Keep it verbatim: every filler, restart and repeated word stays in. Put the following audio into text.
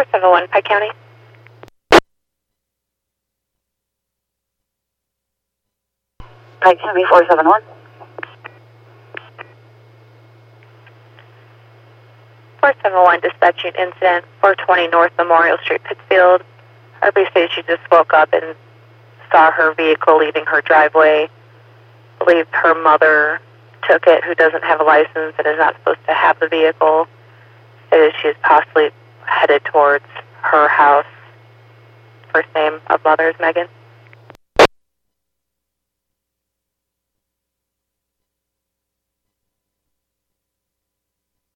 seven one, Pike County. Pike County four seven one. four seven one, dispatching incident, four twenty North Memorial Street, Pittsfield. Everybody says she just woke up and saw her vehicle leaving her driveway. Believes her mother took it, who doesn't have a license and is not supposed to have the vehicle. Says she is possibly headed towards her house. First name of mother is Megan.